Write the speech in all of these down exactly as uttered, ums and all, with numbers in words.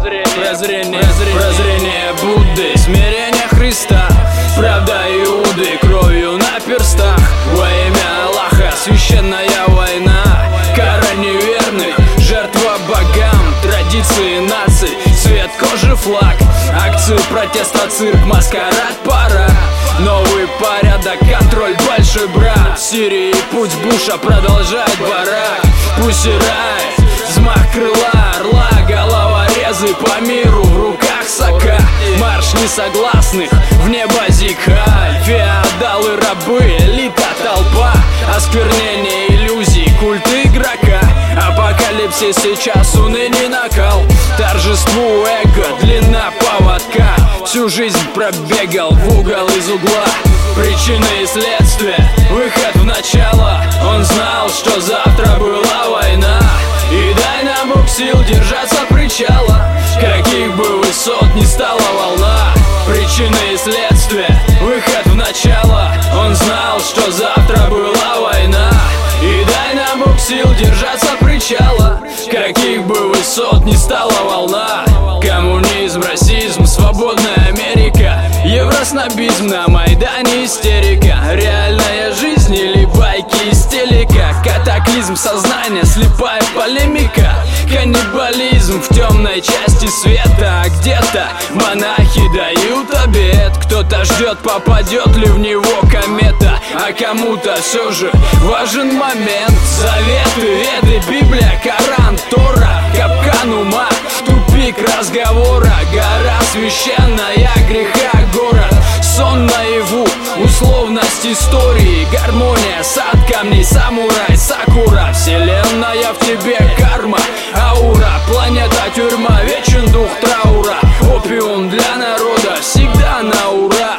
прозрение, прозрение Будды, смирение Христа, правда Иуды, кровью на перстах. Во имя Аллаха священная война, кара неверных, жертва богам, традиции наций, цвет кожи флаг, акцию протеста, цирк, маскарад, парад. Новый порядок, контроль, большой брат. В Сирии путь Буша продолжает барак. Пусси рай, взмах крыла орла, головорезы по миру, в руках сока. Марш несогласных, в небо зикхаль. Феодалы, рабы, элита, толпа, осквернение иллюзий, культ игрока. Апокалипсис сейчас, уныние, накал, торжеству эго, длина поводка. Всю жизнь пробегал в угол из угла. Причины и следствия, выход в начало. Он знал, что завтра была война. И дай нам Бог сил держаться причала, каких бы высот ни стала волна. Причины и следствия, выход в начало. Он знал, что завтра была война. И дай нам Бог сил держаться причала, каких бы высот ни стала волна. Коммунизм, расизм, свободная Америка, евроснобизм, на Майдане истерика. Реальная жизнь или байки из телека, катаклизм сознания, слепая полемика. Каннибализм в темной части света, а где-то монахи дают обет. Кто-то ждет, попадет ли в него комета, а кому-то все же важен момент. Заветы, Веды, Библия, Коран, Тора, капкан ума, тупик разговора. Гора священная, греха город, сон наяву, условность истории. Гармония, сад камней, самурай, сакура. Вселенная в тебе, карма, аура. Планета тюрьма, вечен дух траура. Опиум для народа, всегда на ура.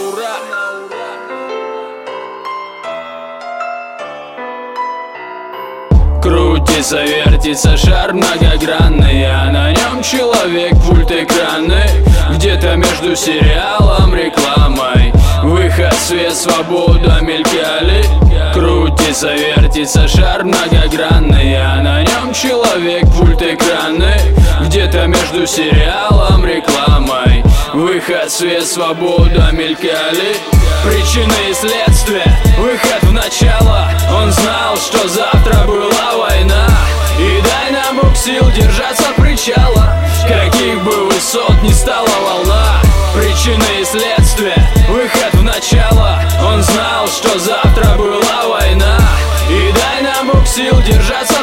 Крутится, вертится шар многогранный, а на нем человек, пульт экранный. Где-то между сериалом, рекламой, выход, свет, свобода мелькали. Крутится, вертится шар многогранный, а на нем человек, пульт экранный. Где-то между сериалом, рекламой, выход, свет, свобода мелькали. Причины и следствия, выход в начало. Он знал, что завтра была война. И дай нам Бог сил держаться причала, каких бы высот ни стала волна. Причины и следствия, выход в начало. Он знал, что завтра была война. И дай нам Бог сил держаться